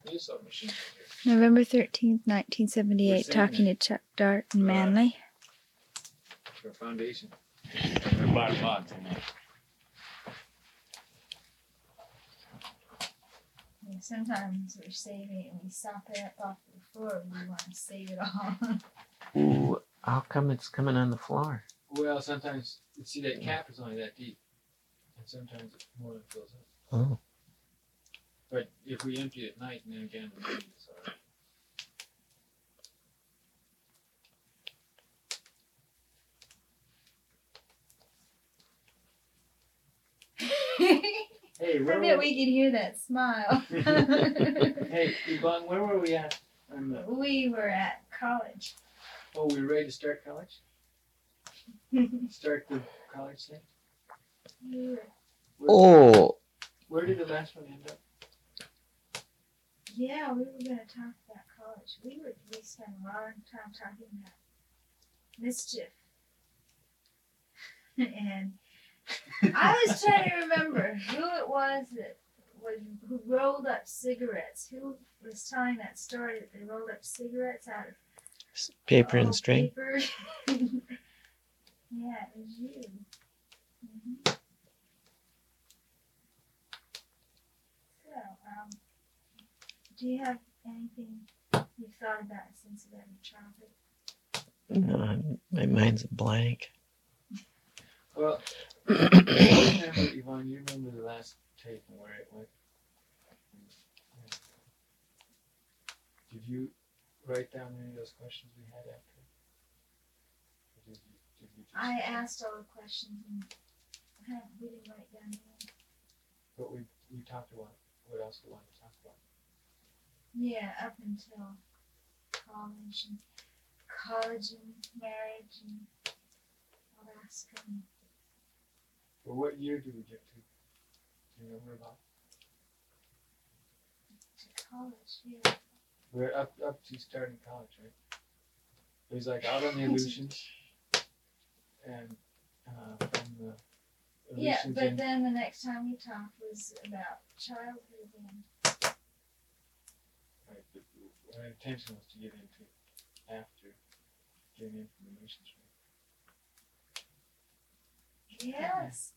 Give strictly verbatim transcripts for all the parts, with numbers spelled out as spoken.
You saw machines out here. November thirteenth, nineteen seventy-eight, talking to Chuck Dart in Manly. For foundation. I bought lots of them. Yeah, sometimes we're saving it and we stop it up off the floor. We want to save it all. Ooh, how come it's coming on the floor? Well, sometimes, you see that cap is only that deep. And sometimes it more than fills up. Oh. But if we empty it at night and then again, we empty it, it's all right. Hey, where I bet were we could hear that smile. Hey, Yvonne, where were we at? On the, We were at college. oh, we were ready to start college? Start the college thing? We were, Where, Oh, where did the last one end up? yeah, we were going to talk about college. We were we spent a long time talking about mischief. And I was trying to remember who it was that was who rolled up cigarettes. Who was telling that story that they rolled up cigarettes out of paper oh, and string. Paper. Yeah, it was you. Mm-hmm. So, um, do you have anything you've thought about since about your childhood? No, my mind's a blank. Well, you remember, Yvonne, you remember the last tape and where it went? Yeah. Did you write down any of those questions we had after? Or did you, did you just, I asked all the questions and huh, we didn't write down any. but we, we talked about what else we wanted to talk about. Yeah, up until college and college and marriage and Alaska. And But what year did we get to? Do you remember about? to college, yeah. We're up up to starting college, right? It was like out on the illusions, and uh, from the Yeah, illusions but in, then the next time we talked was about childhood and right, but our intention was to get into after getting in from the illusions, right? yes.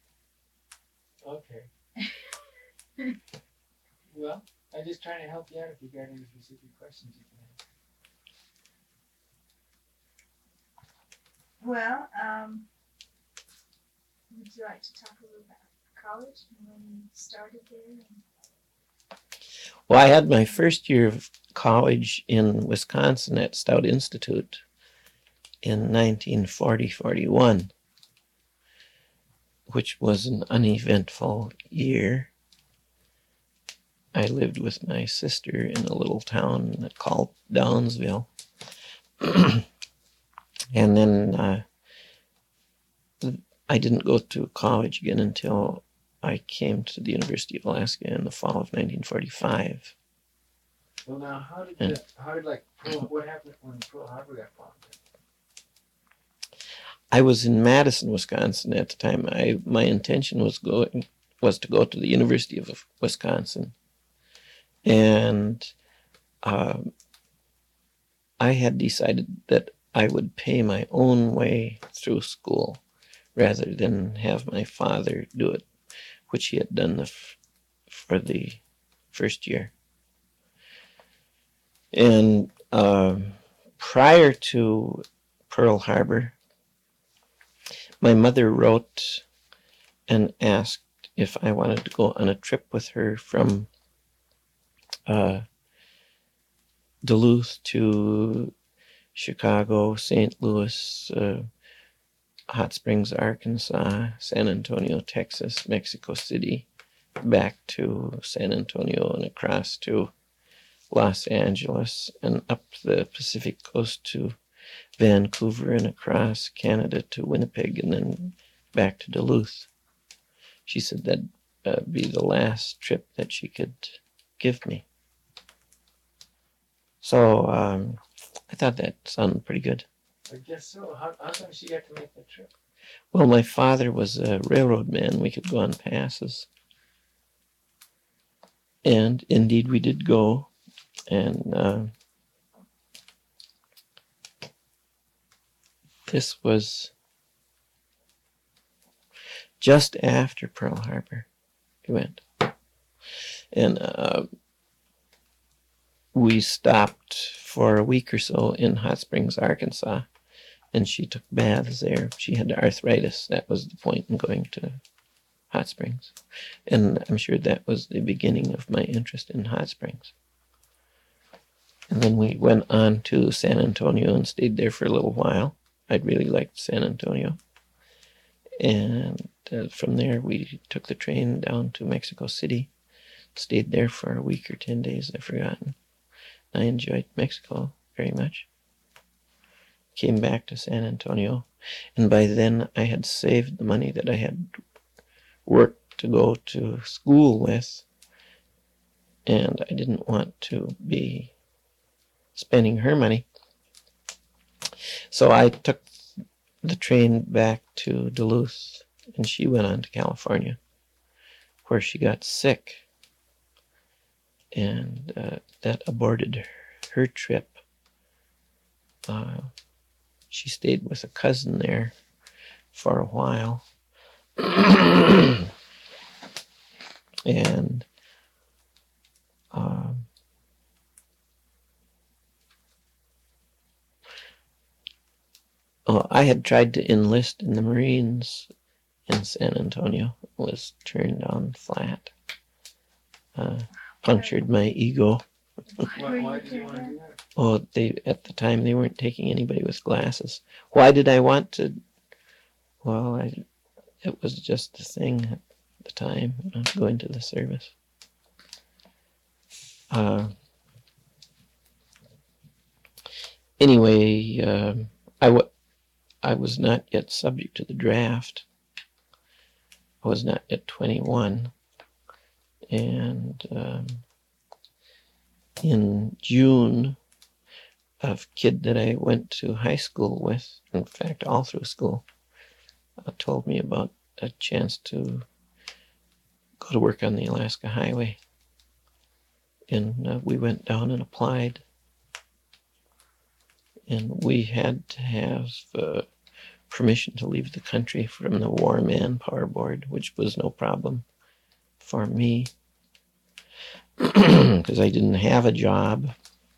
Okay. Well, I'm just trying to help you out if you got any specific questions you can ask. Well, um, would you like to talk a little about college and when you started there? And Well, I had my first year of college in Wisconsin at Stout Institute in nineteen forty forty-one, which was an uneventful year. I lived with my sister in a little town called Downsville. And then uh, I didn't go to college again until I came to the University of Alaska in the fall of nineteen forty-five. Well, now, how did And- the, how did like Pearl, what happened when Pearl Harbor got bombed? I was in Madison, Wisconsin at the time. I my intention was going was to go to the University of Wisconsin, and um, I had decided that I would pay my own way through school rather than have my father do it, which he had done the f- for the first year. And um, prior to Pearl Harbor, my mother wrote and asked if I wanted to go on a trip with her from uh, Duluth to Chicago, Saint Louis, uh, Hot Springs, Arkansas, San Antonio, Texas, Mexico City, back to San Antonio and across to Los Angeles and up the Pacific coast to Vancouver and across Canada to Winnipeg and then back to Duluth. She said that'd uh, be the last trip that she could give me. So um, I thought that sounded pretty good. I guess so. How, how come she got to make that trip? Well, my father was a railroad man. We could go on passes. And indeed, we did go, and uh, this was just after Pearl Harbor. We went, and uh, we stopped for a week or so in Hot Springs, Arkansas, and she took baths there. She had arthritis. That was the point in going to Hot Springs, and I'm sure that was the beginning of my interest in hot springs. And then we went on to San Antonio and stayed there for a little while. I'd really liked San Antonio. And uh, from there, we took the train down to Mexico City, stayed there for a week or ten days, I've forgotten. I enjoyed Mexico very much. Came back to San Antonio, and by then I had saved the money that I had worked to go to school with, and I didn't want to be spending her money. So I took the train back to Duluth, and she went on to California, where she got sick, and uh, that aborted her trip. Uh, she stayed with a cousin there for a while, and um, oh, I had tried to enlist in the Marines in San Antonio. Was turned down flat. Uh, punctured my ego. Why, why did you want to do that? Oh, they at the time they weren't taking anybody with glasses. Why did I want to? Well, I, it was just the thing at the time. You know, going to the service. Uh, anyway, um, I w- I was not yet subject to the draft. I was not yet twenty-one, and um, in June, a kid that I went to high school with, in fact, all through school, uh, told me about a chance to go to work on the Alaska Highway. And uh, we went down and applied. And we had to have uh, permission to leave the country from the War Manpower Board, which was no problem for me because I didn't have a job.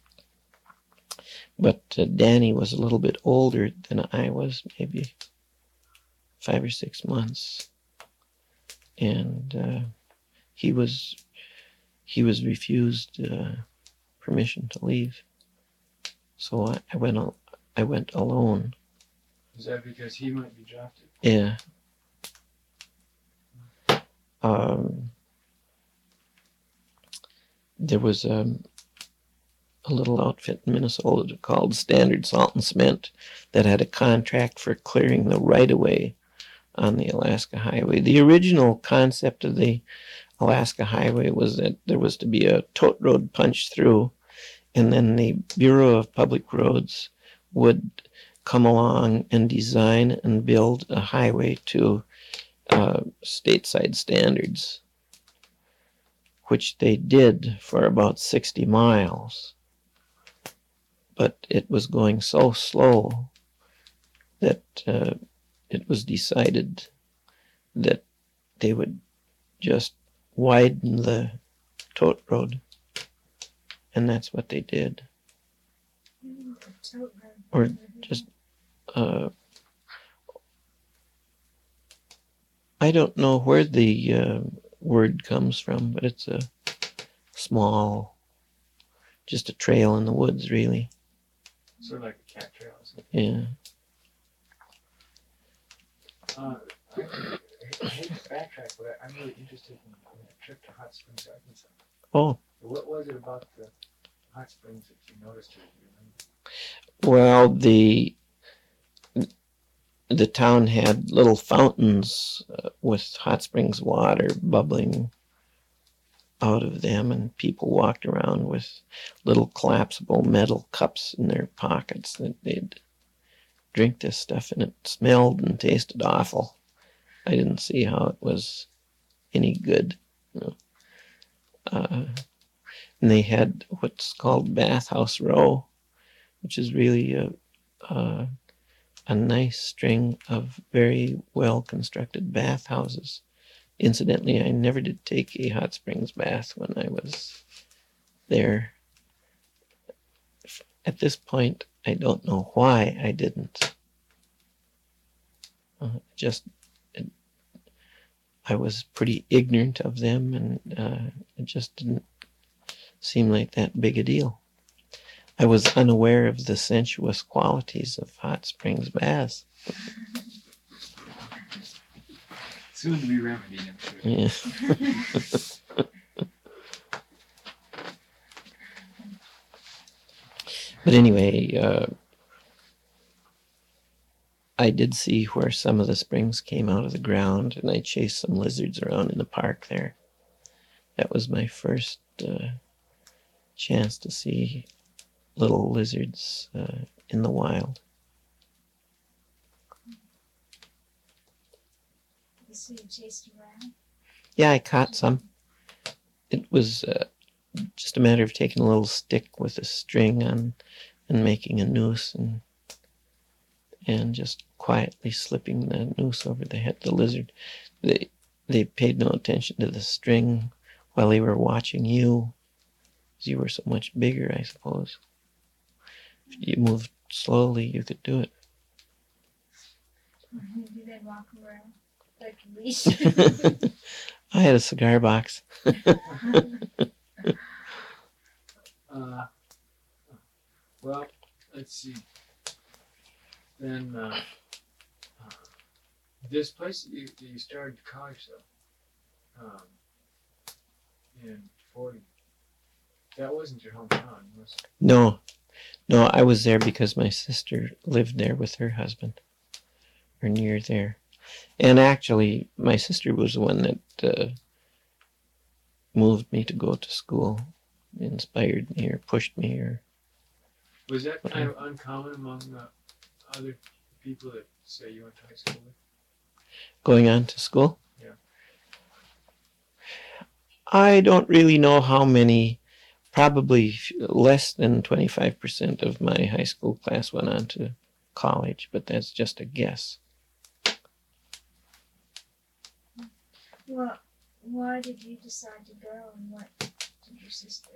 But uh, Danny was a little bit older than I was, maybe five or six months, and uh, he was he was refused uh, permission to leave. So I, I went al- I went alone. Is that because he might be drafted? Yeah. Um, there was um, a little outfit in Minnesota called Standard Salt and Cement that had a contract for clearing the right-of-way on the Alaska Highway. The original concept of the Alaska Highway was that there was to be a tote road punched through, and then the Bureau of Public Roads would come along and design and build a highway to uh, stateside standards, which they did for about sixty miles. But it was going so slow that uh, it was decided that they would just widen the tote road. And that's what they did. Or just, uh, I don't know where the uh, word comes from, but it's a small, just a trail in the woods, really. Sort of like a cat trail or something. Yeah. Uh, I, I hate to backtrack, but I'm really interested in, in a trip to Hot Springs, Arkansas. Oh. What was it about the Hot Springs that you noticed or you remember? Well, the the town had little fountains uh, with hot springs water bubbling out of them, and people walked around with little collapsible metal cups in their pockets that they'd drink this stuff, and it smelled and tasted awful. I didn't see how it was any good. You know. Uh, and they had what's called Bathhouse Row, which is really a, a, a nice string of very well constructed bathhouses. Incidentally, I never did take a hot springs bath when I was there. At this point, I don't know why I didn't. Uh, just, it, I was pretty ignorant of them, and uh, it just didn't seem like that big a deal. I was unaware of the sensuous qualities of hot springs baths. Soon to be remedied, I'm sure. Yeah. But anyway, uh, I did see where some of the springs came out of the ground, and I chased some lizards around in the park there. That was my first uh, chance to see little lizards uh, in the wild. You see you chased around? Yeah, I caught some. It was uh, just a matter of taking a little stick with a string on and making a noose and and just quietly slipping the noose over the head of the lizard. They they paid no attention to the string while they were watching you, because you were so much bigger, I suppose. If you moved slowly, you could do it. You then walk around like a leash. I had a cigar box. Uh, well, let's see. Then uh, uh, this place that you, you started college though, um, in forty. That wasn't your hometown, was it? No, no, I was there because my sister lived there with her husband, or near there. And actually, my sister was the one that uh, moved me to go to school, inspired me or pushed me. Or Was that kind of uncommon among uh, other people that say you went to high school with? going on to school? Yeah. I don't really know how many. Probably less than twenty-five percent of my high school class went on to college, but that's just a guess. Well, why did you decide to go, and what did your sister?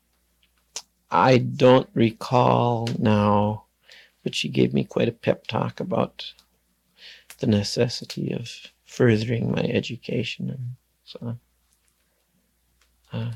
I don't recall now, but she gave me quite a pep talk about the necessity of furthering my education and so on. Uh,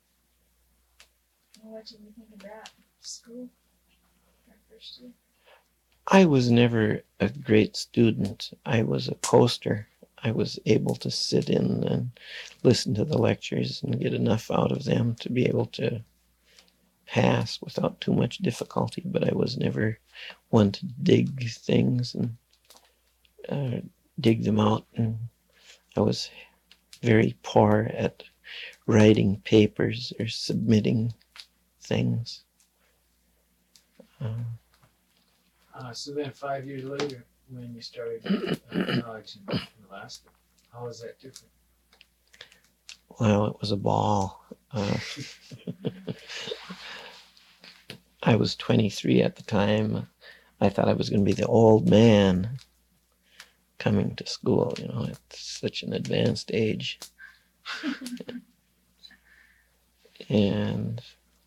What did you think about school? That first year? I was never a great student. I was a coaster. I was able to sit in and listen to the lectures and get enough out of them to be able to pass without too much difficulty, but I was never one to dig things and uh, dig them out. And I was very poor at writing papers or submitting things. Um, Uh, so then five years later, when you started uh, college in, in Alaska, how was that different? well, it was a ball. Uh, I was twenty-three at the time. I thought I was going to be the old man coming to school, you know, at such an advanced age. And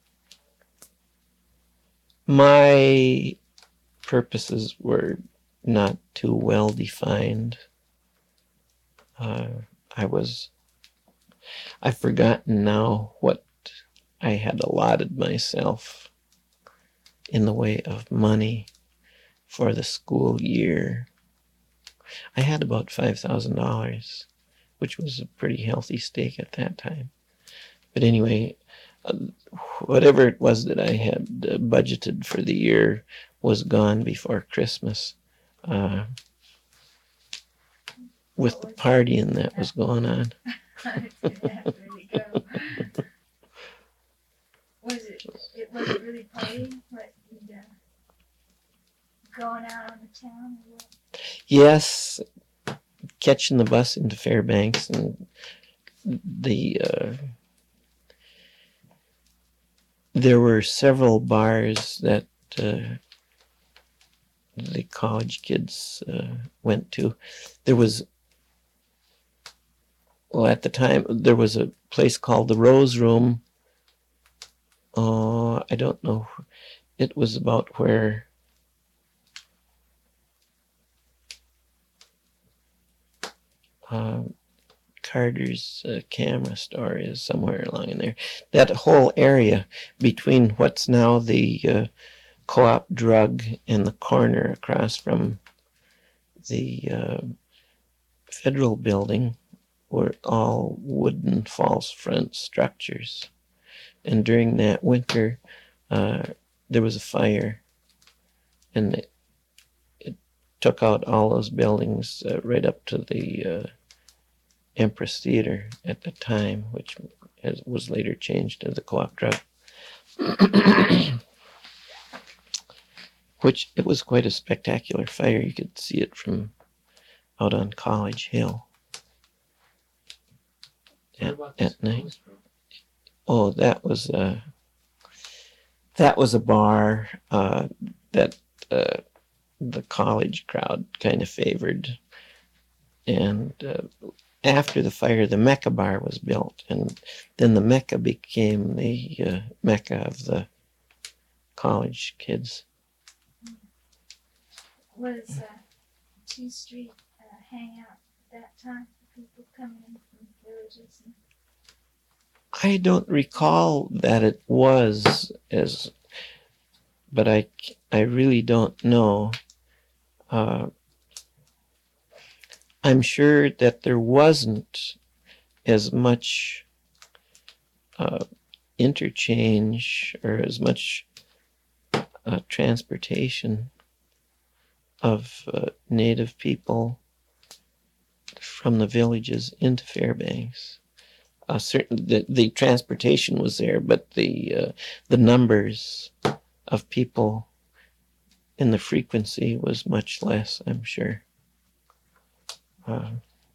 my purposes were not too well defined. Uh, I was, I've forgotten now what I had allotted myself in the way of money for the school year. I had about five thousand dollars, which was a pretty healthy stake at that time. But anyway, uh, whatever it was that I had uh, budgeted for the year was gone before Christmas, uh, with the partying that was going on. That really go. Was it? It was it really partying? What? You, uh, going out on the town or what? Yes, catching the bus into Fairbanks and the uh, there were several bars that uh, the college kids uh, went to. There was, well, at the time, there was a place called the Rose Room. Oh, I don't know. It was about where um, Carter's uh, camera store is, somewhere along in there. That whole area between what's now the uh, Co-op Drug and the corner across from the uh, federal building were all wooden false front structures. And during that winter, uh, there was a fire, and it, it took out all those buildings uh, right up to the uh, Empress Theater at the time, which has, was later changed to the Co-op Drug. Which, it was quite a spectacular fire. You could see it from out on College Hill What at, about this at night. Rose Room? Oh, that was a that was a bar uh, that uh, the college crowd kind of favored. And uh, after the fire, the Mecca bar was built, and then the Mecca became the uh, Mecca of the college kids. Was uh, T Street uh, hangout at that time for people coming in from villages? And I don't recall that it was as, but I, I really don't know. Uh, I'm sure that there wasn't as much uh, interchange or as much uh, transportation of uh, native people from the villages into Fairbanks. Uh, certain the, the transportation was there, but the uh, the numbers of people and the frequency was much less, I'm sure. Uh,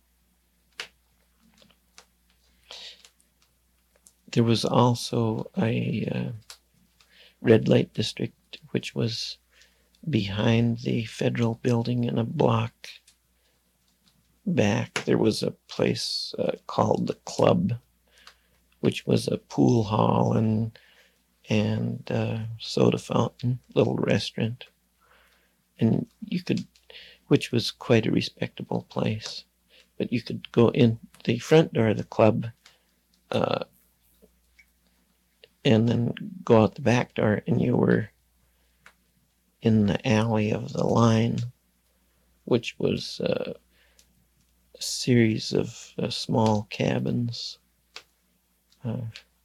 there was also a uh, red light district, which was behind the federal building and a block back. There was a place uh, called the Club, which was a pool hall and and uh, soda fountain, little restaurant, and you could, which was quite a respectable place. But you could go in the front door of the club, uh, and then go out the back door, and you were in the alley of the line, which was uh, a series of uh, small cabins uh,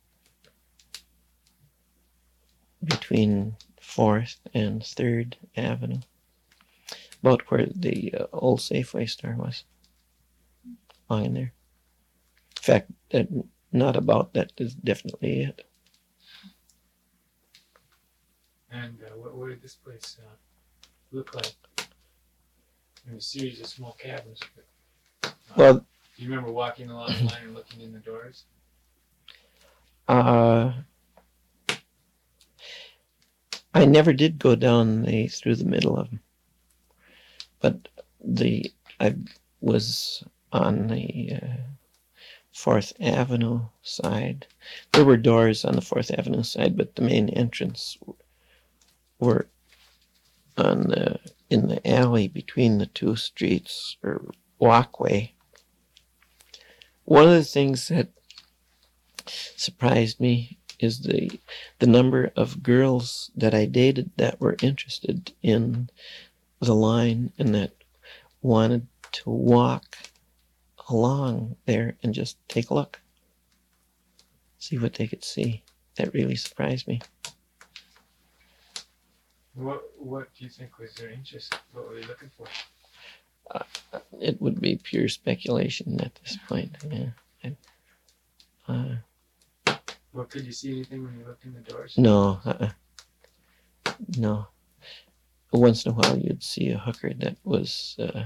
between fourth and third Avenue, about where the uh, old Safeway store was, along in there. In fact, that, not about, that is definitely it. And uh, what, what did this place uh, look like? In a series of small cabins. Uh, Well, do you remember walking along the line and looking in the doors? uh, I never did go down the through the middle of them, but the I was on the uh, Fourth Avenue side. There were doors on the Fourth Avenue side, but the main entrance were on the in the alley between the two streets, or walkway. One of the things that surprised me is the the number of girls that I dated that were interested in the line and that wanted to walk along there and just take a look, see what they could see. That really surprised me. What What do you think was their interest? What were they looking for? Uh, it would be pure speculation at this point. Yeah. I, uh, Well, could you see anything when you looked in the doors? no, uh-uh. no. Once in a while, you'd see a hooker that was uh,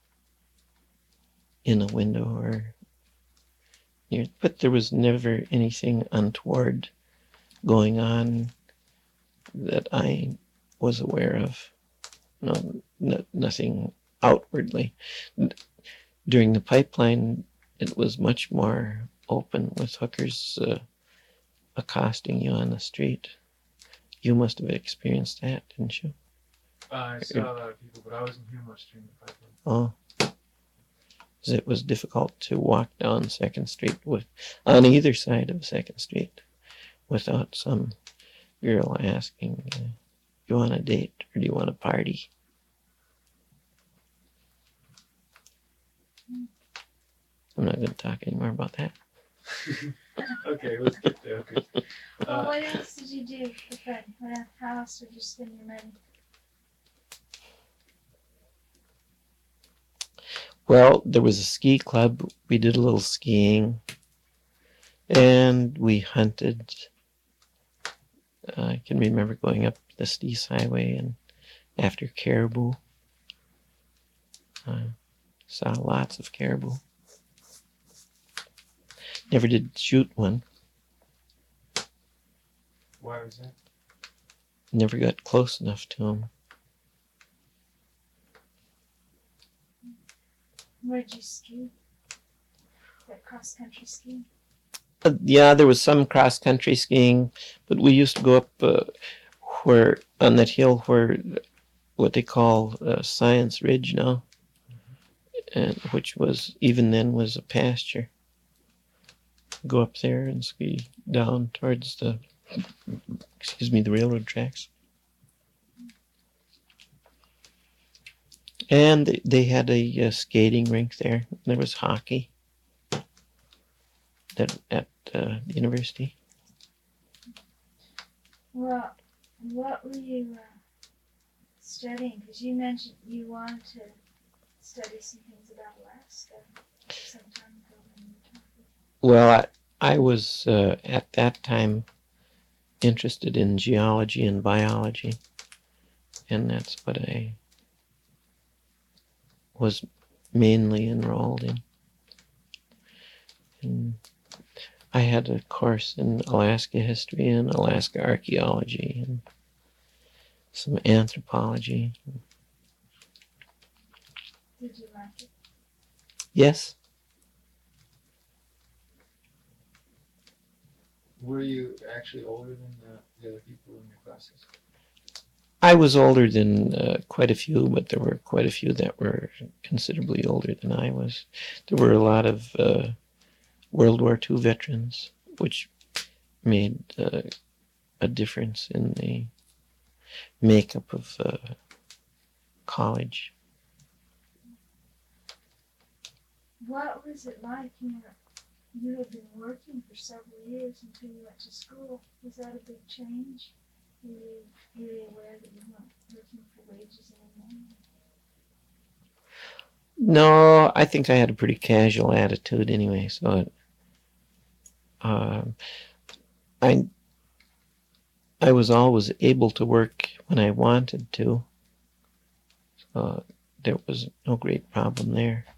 in a window or near, but there was never anything untoward going on that I was aware of. No, no nothing outwardly. During the pipeline, it was much more open with hookers uh, accosting you on the street. You must have experienced that, didn't you? Uh, I saw a lot of people, but I wasn't here much during the pipeline. Oh. It was difficult to walk down Second Street with on either side of Second Street without some girl asking, uh, "Do you want a date or do you want a party?" I'm not going to talk anymore about that. Okay, let's get there. Okay. Well, Uh, what else did you do for fun? What el- How else did you spend your money? Well, there was a ski club. We did a little skiing, and we hunted. Uh, I can remember going up the Steese Highway and after caribou. Uh, saw lots of caribou. Never did shoot one. why was that? Never got close enough to them. Where'd you ski? That cross country ski? Uh, yeah, there was some cross country skiing, but we used to go up uh, where on that hill where what they call uh, Science Ridge now, and which was even then was a pasture. Go up there and ski down towards the excuse me the railroad tracks. And they, they had a uh, skating rink there. There was hockey that at uh, the university. Well, what were you uh, studying? Because you mentioned you wanted to study some things about Alaska some time ago when you were talking. Well, I, I was uh, at that time interested in geology and biology, and that's what I was mainly enrolled in. And I had a course in Alaska history and Alaska archaeology and some anthropology. Did you like it? Yes, Were you actually older than the, the other people in your classes? I was older than uh, quite a few, but there were quite a few that were considerably older than I was. There were a lot of uh, World War Two veterans, which made uh, a difference in the makeup of uh, college. What was it like? You know, you had been working for several years until you went to school. Was that a big change? Were you, were you aware that you weren't working for wages anymore? No, I think I had a pretty casual attitude anyway, so it, um, I I was always able to work when I wanted to, so there was no great problem there.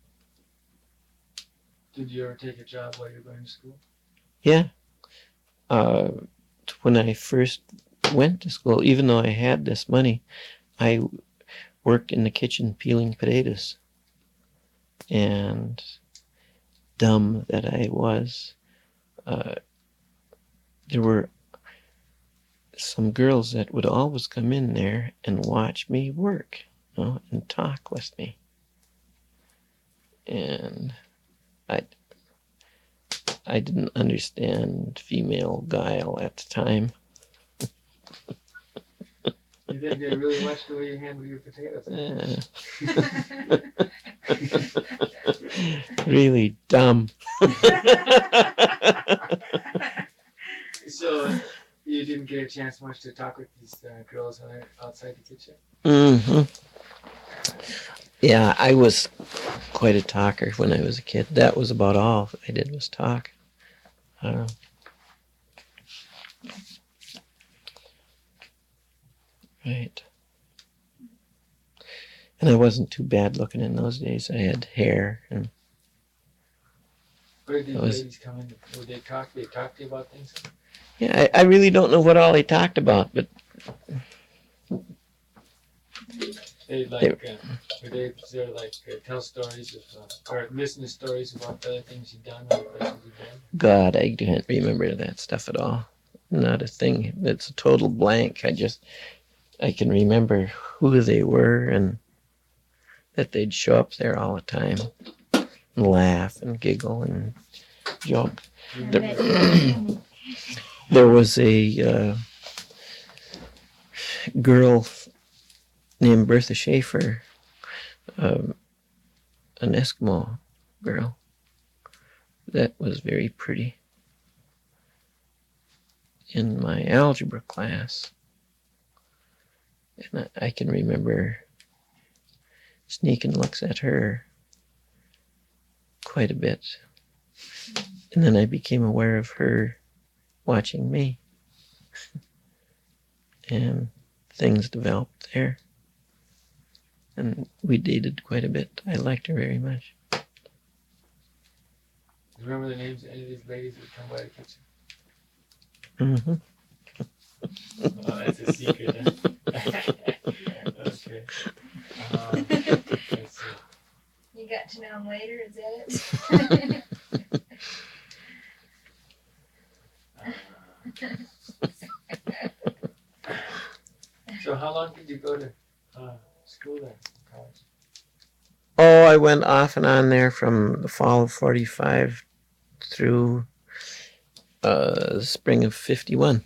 Did you ever take a job while you were going to school? Yeah, uh, when I first went to school, even though I had this money, I worked in the kitchen peeling potatoes. And dumb that I was, uh, there were some girls that would always come in there and watch me work, you know, and talk with me. And I, I didn't understand female guile at the time. You think they really watched the way you handle your potatoes? Uh, really dumb. So you didn't get a chance much to talk with these uh, girls outside the kitchen? Mm-hmm. Yeah, I was quite a talker when I was a kid. That was about all I did was talk. Uh, right. And I wasn't too bad looking in those days. I had hair and Where did these That was- ladies come in? Would they talk? They talk to you about things? Yeah, I, I really don't know what all he talked about, but They like, uh, would they sort of like uh, tell stories of, uh, or listen to stories about the other things you've done or the places you've been? God, I can't remember that stuff at all. Not a thing. It's a total blank. I just, I can remember who they were and that they'd show up there all the time and laugh and giggle and joke. I You bet remember- you- There was a uh, girl named Bertha Schaefer, um, an Eskimo girl, that was very pretty in my algebra class. And I, I can remember sneaking looks at her quite a bit. And then I became aware of her watching me. And things developed there. And we dated quite a bit. I liked her very much. Do you remember the names of any of these ladies that come by the kitchen? Mm-hmm. Oh, that's a secret, huh? Okay. Um, let's see. You got to know him later, is that it? So how long did you go to uh, school there, college? Oh, I went off and on there from the fall of forty-five through uh, spring of fifty-one.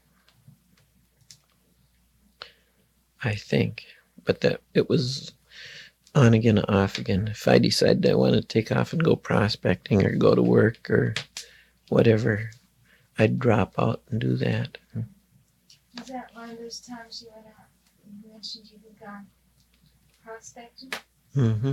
I think. But that it was on again, off again. If I decided I wanted to take off and go prospecting or go to work or whatever, I'd drop out and do that. Was that one of those times you went out? You mentioned you had gone prospecting? Mm-hmm.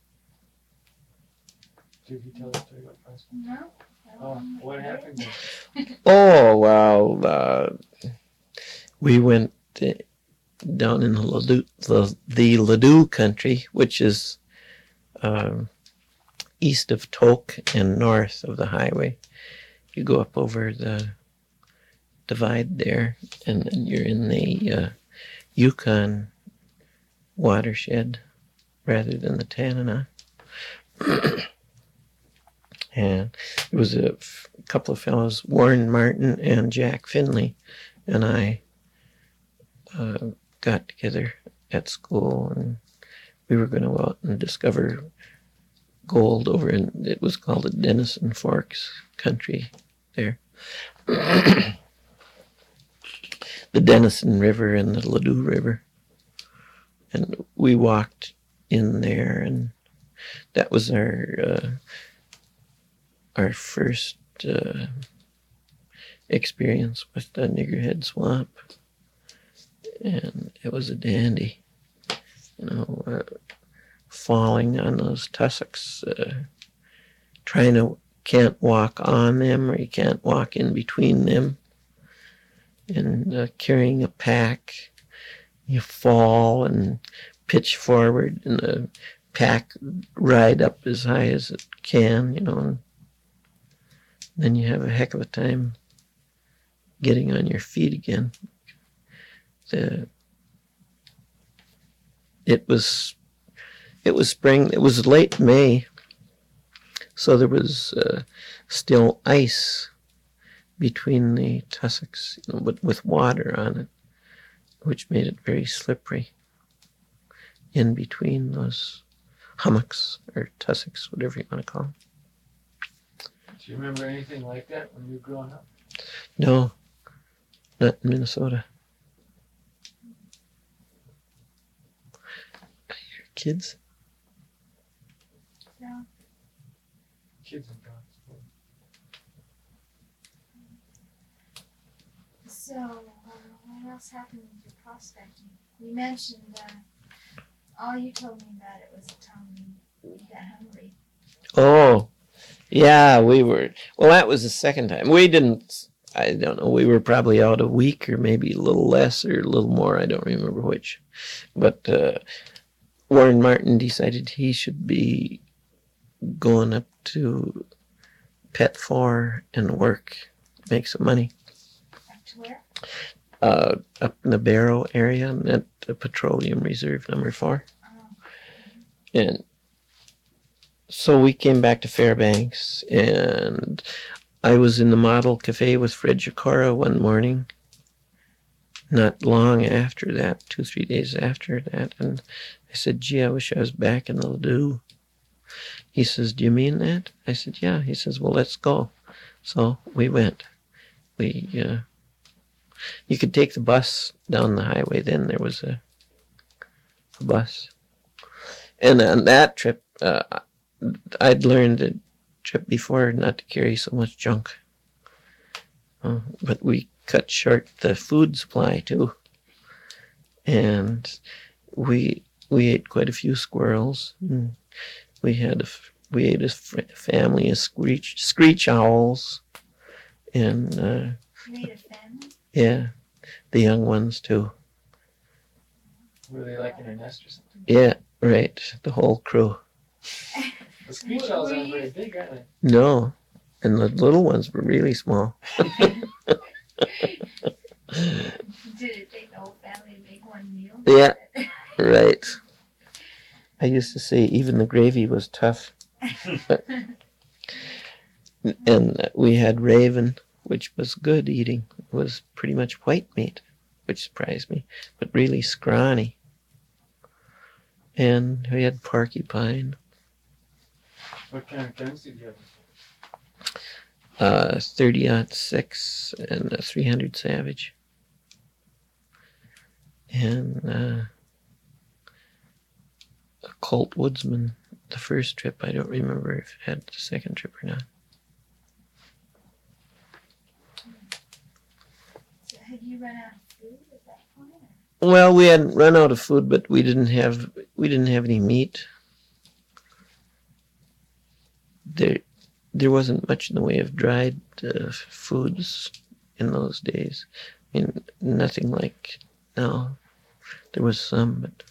Did you tell the story about prospecting? No. I don't Oh, know what you happened did. then? Oh, well, uh, we went uh, down in the Ladue, the, the Ladue country, which is um, east of Tok and north of the highway. You go up over the divide there, and then you're in the uh, Yukon watershed rather than the Tanana. And there was a f- couple of fellows, Warren Martin and Jack Finley, and I uh, got together at school, and we were going to go out and discover gold over in, it was called the Denison Forks country there. The Denison River and the Ladue River. And we walked in there, and that was our uh, our first uh, experience with the Niggerhead Swamp. And it was a dandy, you know, uh, falling on those tussocks, uh, trying to, can't walk on them or you can't walk in between them. And uh, carrying a pack, you fall and pitch forward, and the pack ride up as high as it can, you know. And then you have a heck of a time getting on your feet again. The it was it was spring. It was late May, so there was uh, still ice between the tussocks, you know, but with water on it, which made it very slippery in between those hummocks or tussocks, whatever you want to call them. Do you remember anything like that when you were growing up? No, not in Minnesota. Your kids? No. Kids and dogs. So, uh, what else happened with your prospecting? You mentioned uh, all you told me about it was the time you got hungry. Oh, yeah, we were. Well, that was the second time. We didn't, I don't know, we were probably out a week or maybe a little less or a little more. I don't remember which. But uh, Warren Martin decided he should be going up to Pet four and work, make some money. uh, up in the Barrow area at the Petroleum Reserve Number Four, Oh, and so we came back to Fairbanks, and I was in the Model Cafe with Fred Jacora one morning. Not long after that, two three days after that, and I said, "Gee, I wish I was back in the Ladue." He says, "Do you mean that?" I said, "Yeah." He says, "Well, let's go." So we went. We uh, you could take the bus down the highway. Then there was a, a bus, and on that trip, uh, I'd learned a trip before not to carry so much junk. Uh, but we cut short the food supply too, and we we ate quite a few squirrels. And we had a, we ate a family of screech screech owls, and uh, you ate a family? yeah, the young ones too. Were they like in a nest or something? Yeah, right. The whole crew. The screech owls aren't very big, are they? No, and the little ones were really small. Did it take the whole family to make one meal? Yeah. Right. I used to say even the gravy was tough. And we had raven, which was good eating. It was pretty much white meat, which surprised me, but really scrawny. And we had porcupine, What kind of guns did you have? uh, thirty aught six and a three hundred Savage. And uh, a Colt Woodsman the first trip. I don't remember if it had the second trip or not. So had you run out of food at that point? Or? Well, we hadn't run out of food, but we didn't have we didn't have any meat. There, there wasn't much in the way of dried uh, foods in those days. I mean, nothing like now. There was some, but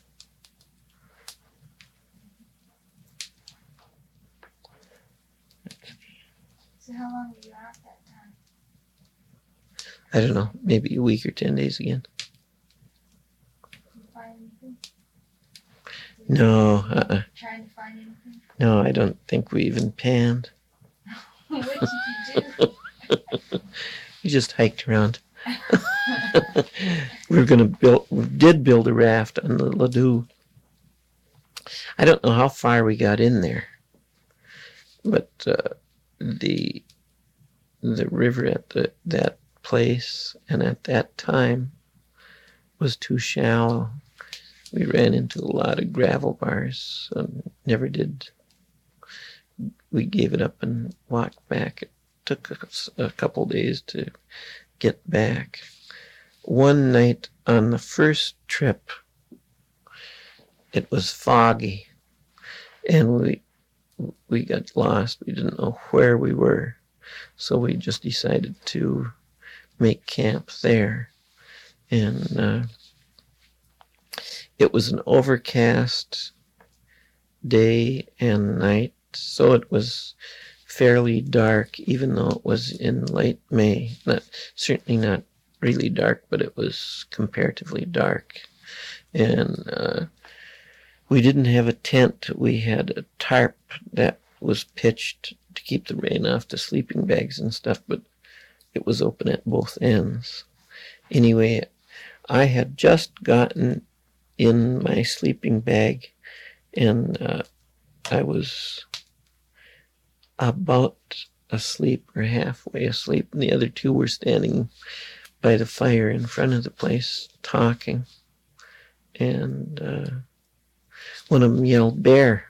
So how long were you out that time? I don't know, maybe a week or ten days again. Did you find anything? Did No, you uh-uh. Trying to find anything? No, I don't think we even panned. What did you do? We just hiked around. we were gonna build, we did build a raft on the Ladue. I don't know how far we got in there, but uh, the the river at the, that place and at that time was too shallow. We ran into a lot of gravel bars and never did. We gave it up and walked back. It took us a couple days to get back. One night on the first trip, it was foggy, and we we got lost. We didn't know where we were, so we just decided to make camp there. And uh, it was an overcast day and night, so it was fairly dark, even though it was in late May. Not certainly not really dark, but it was comparatively dark. And uh, we didn't have a tent. We had a tarp that was pitched to keep the rain off the sleeping bags and stuff, but it was open at both ends. Anyway, I had just gotten in my sleeping bag, and uh, I was about asleep or halfway asleep, and the other two were standing by the fire in front of the place talking. And uh, one of them yelled, "Bear!"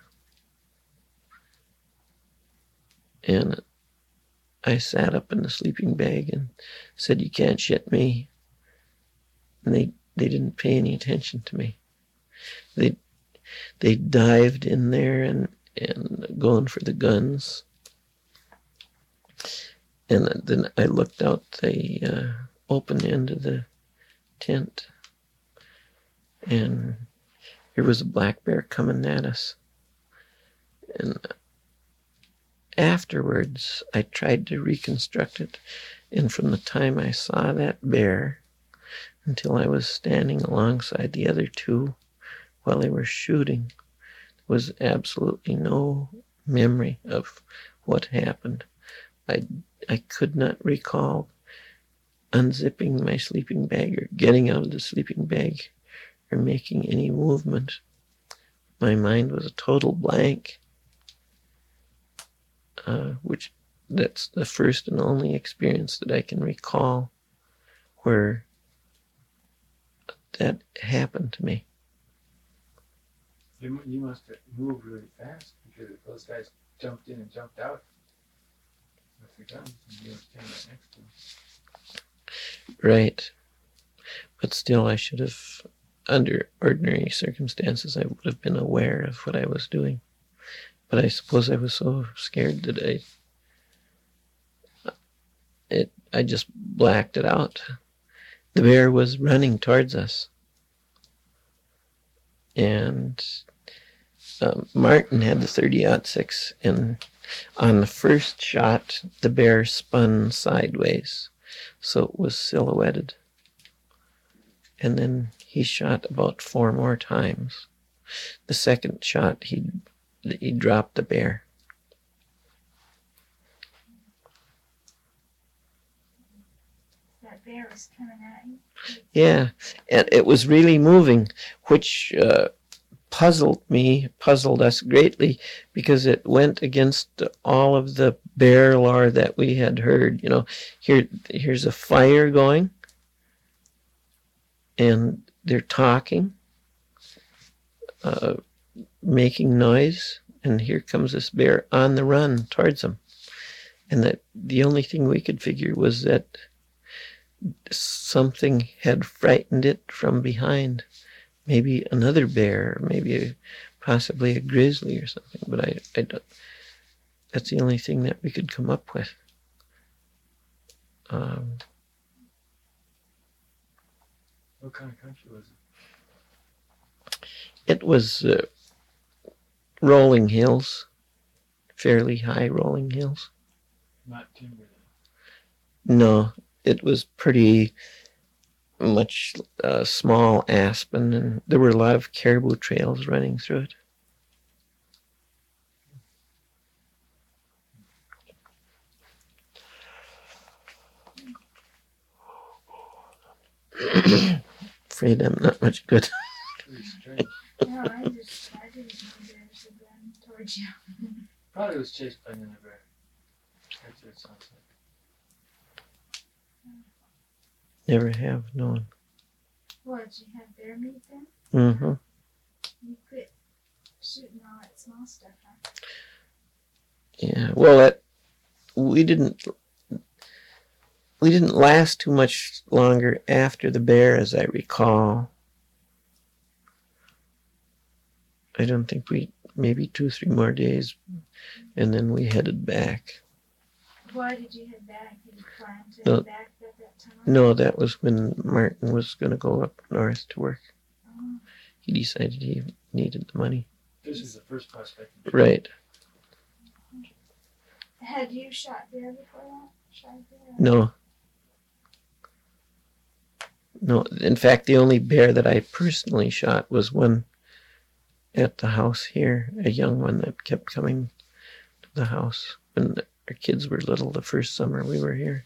And I sat up in the sleeping bag and said, "You can't shit me." And they, they didn't pay any attention to me. They they dived in there and, and going for the guns. And then I looked out the uh, open end of the tent, and here was a black bear coming at us. And afterwards, I tried to reconstruct it, and from the time I saw that bear until I was standing alongside the other two while they were shooting. There was absolutely no memory of what happened. I, I could not recall unzipping my sleeping bag or getting out of the sleeping bag or making any movement. My mind was a total blank, uh, which that's the first and only experience that I can recall where that happened to me. You, mu- you must have moved really fast because if those guys jumped in and jumped out with the guns and you were standing right next to them. Right. But still, I should have, under ordinary circumstances, I would have been aware of what I was doing. But I suppose I was so scared that I, it, I just blacked it out. The bear was running towards us. And um, Martin had the thirty aught six, and on the first shot, the bear spun sideways, so it was silhouetted. And then he shot about four more times. The second shot, he he dropped the bear. That bear was coming at you. Yeah, and it was really moving, which uh, puzzled me, puzzled us greatly, because it went against all of the bear lore that we had heard. You know, here here's a fire going, and they're talking, uh, making noise, and here comes this bear on the run towards them. And that the only thing we could figure was that something had frightened it from behind. Maybe another bear, maybe a, possibly a grizzly or something, but I, I don't, that's the only thing that we could come up with. Um, What kind of country was it? it was uh, rolling hills, fairly high rolling hills. Not timber then. No, it was pretty much uh, small aspen, and there were a lot of caribou trails running through it. Afraid I'm not much good. Pretty strange. No, I just, I didn't know bears had run towards you. Probably was chased by another bear. That's what it sounds like. Never have known. What, did you have bear meat then? Mm-hmm. You quit shooting all that small stuff, huh? Yeah. Well, it, we didn't we didn't last too much longer after the bear, as I recall. I don't think we maybe two, three more days, and then we headed back. Why did you head back? Did you plan to No. head back at that time? No, that was when Martin was going to go up north to work. Oh, He decided he needed the money. This is the first prospect. Right. had you shot bear before that? Shot bear? No. No. In fact, the only bear that I personally shot was one at the house here, a young one that kept coming to the house when our kids were little the first summer we were here.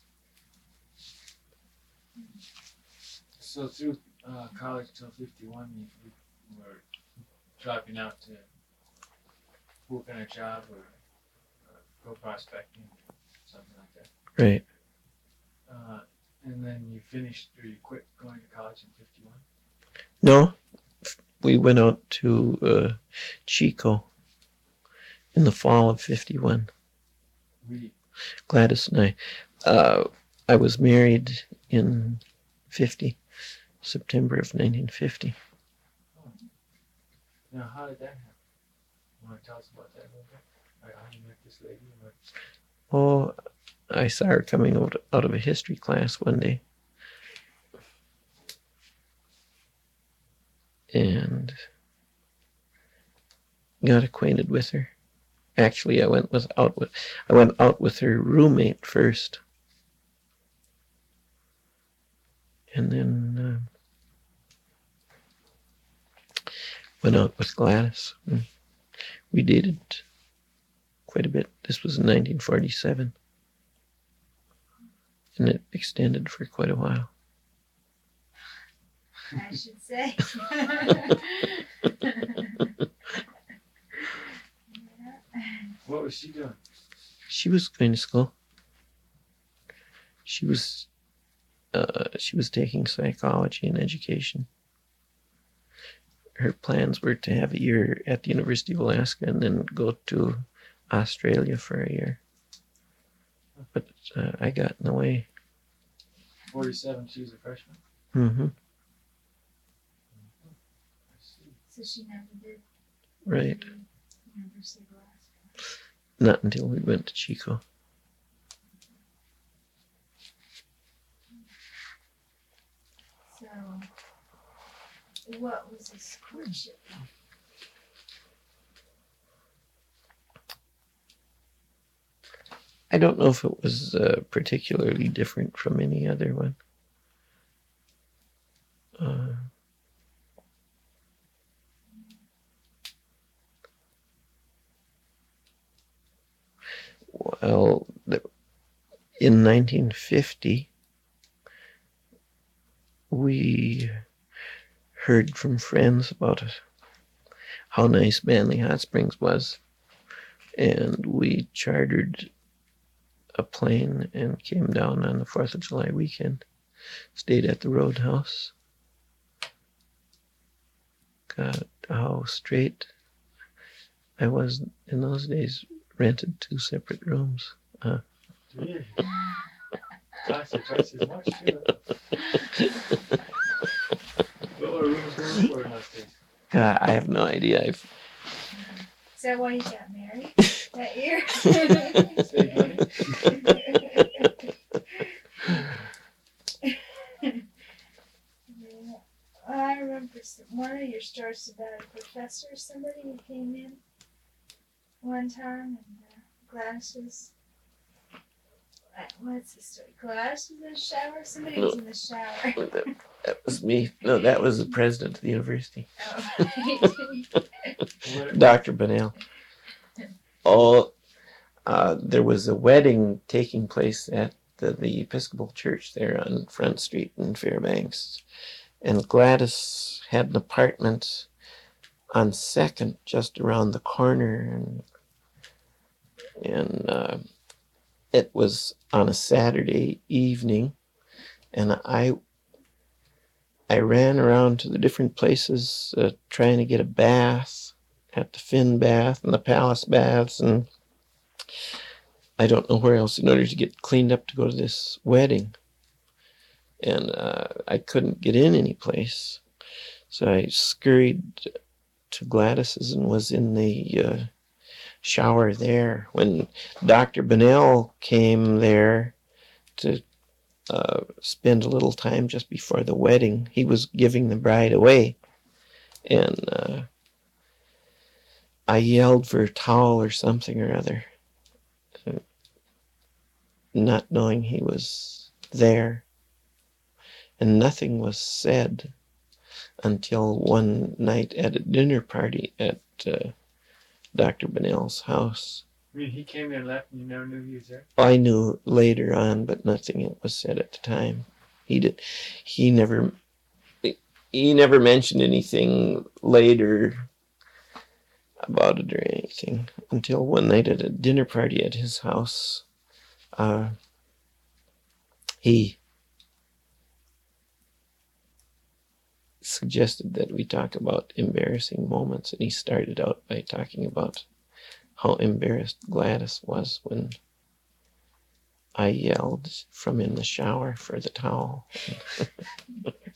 So through uh, college till fifty-one, you, you were dropping out to working a job or uh, go prospecting, something like that. Right. Uh, and then you finished or you quit going to college in fifty-one? No. We went out to uh, Chico in the fall of fifty-one. We, Gladys and I. Uh, I was married in fifty, September of nineteen fifty. oh. Now, how did that happen? You want to tell us about that a little bit? Like how you met this lady? Or, Oh, I saw her coming out, out of a history class one day. And got acquainted with her. Actually, I went with out with I went out with her roommate first, and then uh, went out with Gladys. And we dated quite a bit. This was in nineteen forty-seven, and it extended for quite a while. I should say. What was she doing? She was going to school. She was uh, she was taking psychology and education. Her plans were to have a year at the University of Alaska and then go to Australia for a year. But uh, I got in the way. forty-seven, she was a freshman. Mm-hmm. I see. So she never did. Right. the University of Alaska. Not until we went to Chico. So, what was his courtship like? I don't know if it was uh, particularly different from any other one. Uh, well, the, in nineteen fifty, we heard from friends about it, how nice Manly Hot Springs was, and we chartered a plane and came down on the fourth of July weekend, stayed at the Roadhouse, got how straight I was in those days, rented two separate rooms. Uh, Really? Cost you twice as much, too. What were rooms going for in those days? uh, I have no idea. I've, Is that why you got married that year? Save money? Yeah. I remember some, one of your stories about a professor or somebody who came in one time and uh, Gladys's. What's the story? Gladys was in the shower? Somebody was in the shower. that, that was me. No, that was the president of the university, Oh, right. What- Doctor Bunnell. Oh, uh, there was a wedding taking place at the, the Episcopal Church there on Front Street in Fairbanks. And Gladys had an apartment on Second, just around the corner, and and uh, it was on a Saturday evening, and I I ran around to the different places uh, trying to get a bath at the Finn Bath and the Palace Baths, and I don't know where else in order to get cleaned up to go to this wedding. And uh, I couldn't get in any place. So I scurried to Gladys's and was in the uh, shower there. When Doctor Bunnell came there to uh, spend a little time just before the wedding, he was giving the bride away. And uh, I yelled for a towel or something or other, not knowing he was there. And nothing was said until one night at a dinner party at uh, Doctor Bunnell's house. I mean, he came in and left and you never knew he was there? I knew later on, but nothing was said at the time. He did. He never. He never mentioned anything later about it or anything until one night at a dinner party at his house. Uh, he suggested that we talk about embarrassing moments, and he started out by talking about how embarrassed Gladys was when I yelled from in the shower for the towel.